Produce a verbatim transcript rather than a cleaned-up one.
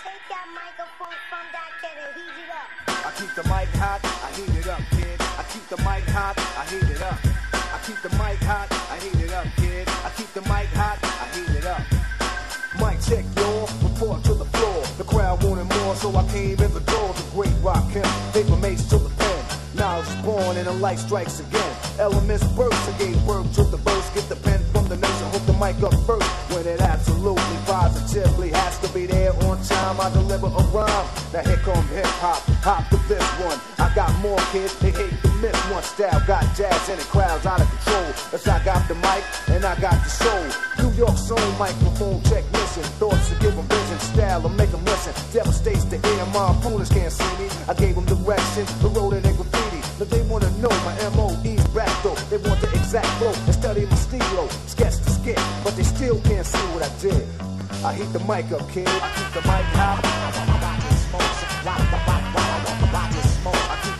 Take that microphone from that kid and heat it up. I keep the mic hot, I heat it up, kid. I keep the mic hot, I heat it up. I keep the mic hot, I heat it up, kid. I keep the mic hot, I heat it up. Mic check, y'all, report to the floor. The crowd wanted more, so I came in the door. The great Rakim, paper mace to the pen. Knowledge is born and the light strikes again. Elements burst, I gave birth to the verse. Get the pen from the nurse and hook the mic up first. When it absolutely, positively has to be there on time, I deliver a rhyme. Now here come hip hop, hop to this one. I got more kids, they hate to miss one. Style got jazz and the crowd's out of control. Cause I got the mic and I got the soul. New York soul microphone technician. Thoughts to give them vision, style to make them listen. Devastates the ear, my opponents can't see me. I gave them direction, the road and graffiti. But they wanna know my M O E's back though. They want the exact flow and study my stilo. Sketch to skit, but they still can't see what I did. I heat the mic up, kid. I keep the mic hot. I keep